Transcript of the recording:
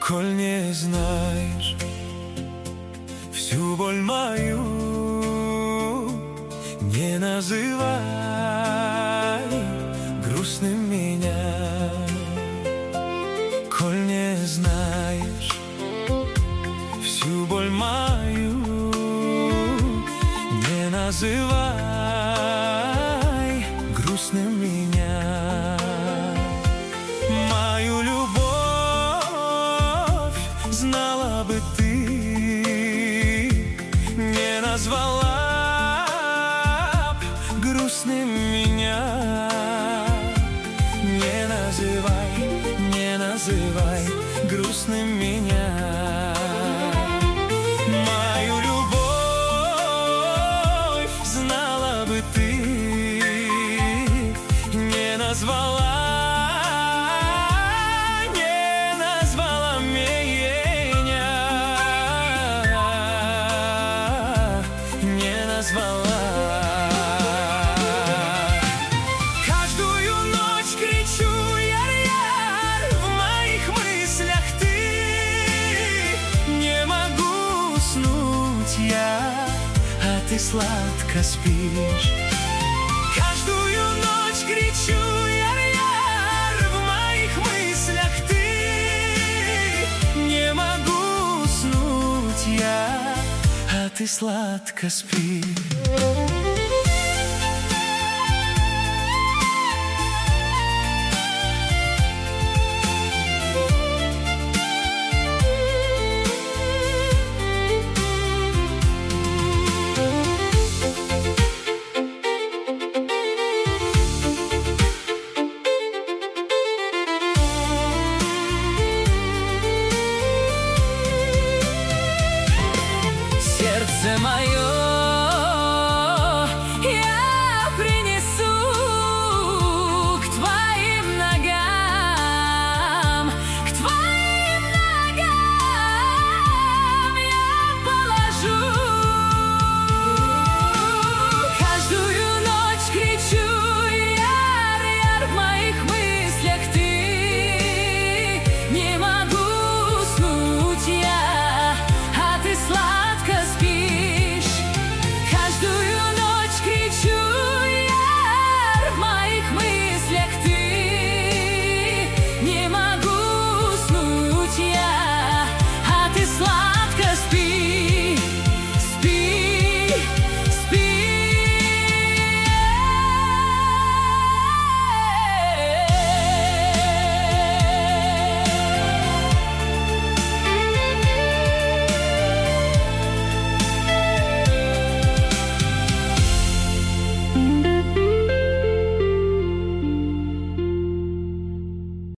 Коль не знаешь всю боль мою, не называй грустным меня. Коль не знаешь всю боль мою, не называй грустным меня. Мою любовь знала бы ты, не назвала б грустным меня. Не называй грустным меня. Мою любовь знала бы ты, не назвала меня. Каждую ночь кричу яр-яр, в моих мыслях ты. Не могу уснуть я, а ты сладко спишь. Каждую ночь кричу яр-яр, в моих мыслях ты. Не могу уснуть я, а ты сладко спишь. Сердце мое